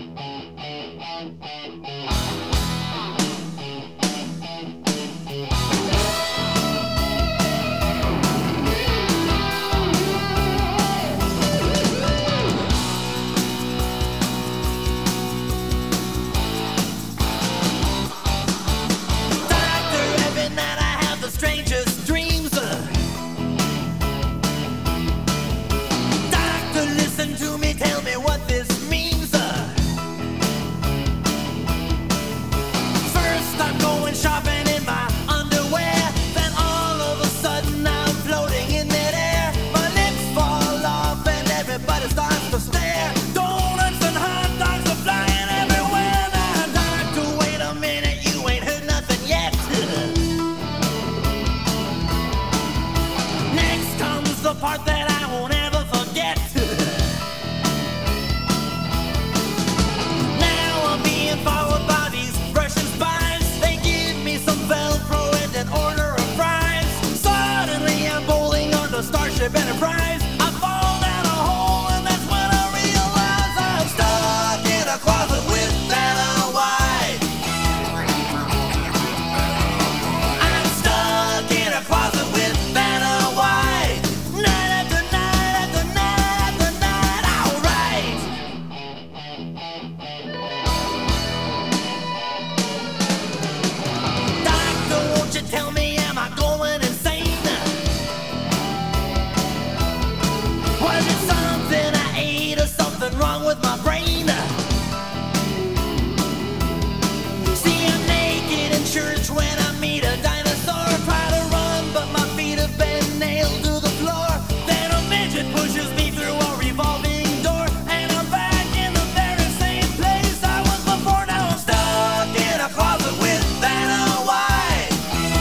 Enterprise. I fall down a hole, and that's when I realize I'm stuck in a closet with Vanna White. I'm stuck in a closet with Vanna White. Night after night after night after night. Alright. Doctor, won't you tell me, am I going insane? Was it something I ate or something wrong with my brain? See, I'm naked in church when I meet a dinosaur. Try to run, but my feet have been nailed to the floor. Then a midget pushes me through a revolving door, and I'm back in the very same place I was before. Now I'm stuck in a closet with Vanna White.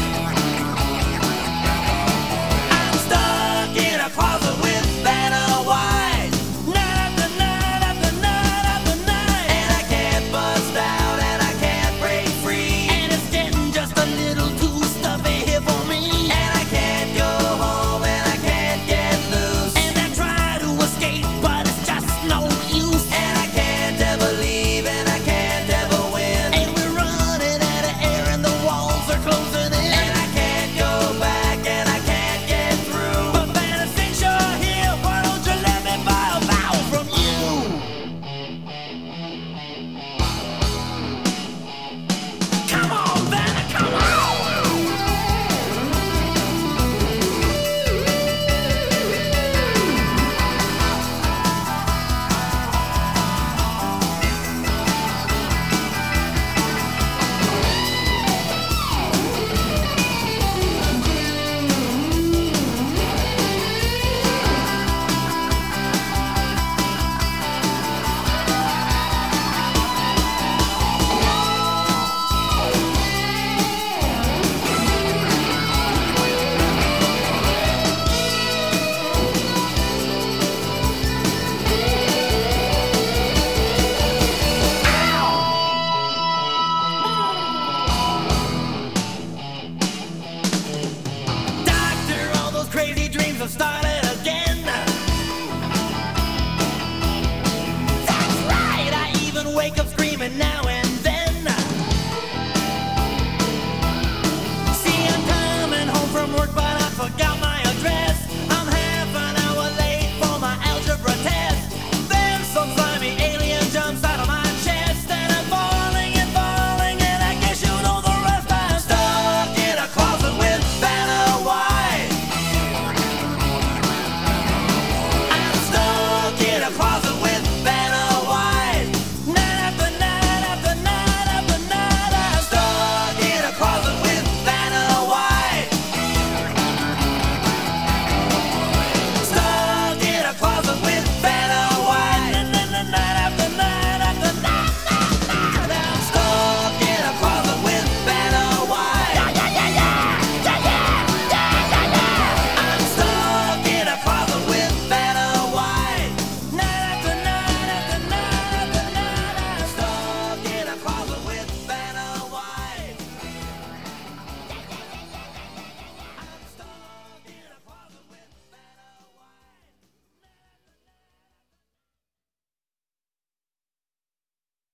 I'm stuck in a closet with Vanna White. Night after night after night after night. And I can't bust out and I can't break free. And it's getting just a little too stuffy here for me. And I can't go home and I can't get loose. And I try to escape but it's just no use. And I can't ever leave and I can't ever win. And we're running out of air and the walls are closing in. And I can't go back and I can't get through. But Vanna, since you're here, why don't you let me buy a vowel from you? Come on, Vanna, come on! Doctor, all those crazy dreams have started again. That's right, I even wake up screaming now and then. See, I'm coming home from work, but I forgot my address. I'm half an hour late for my algebra test. Then some slimy alien jumps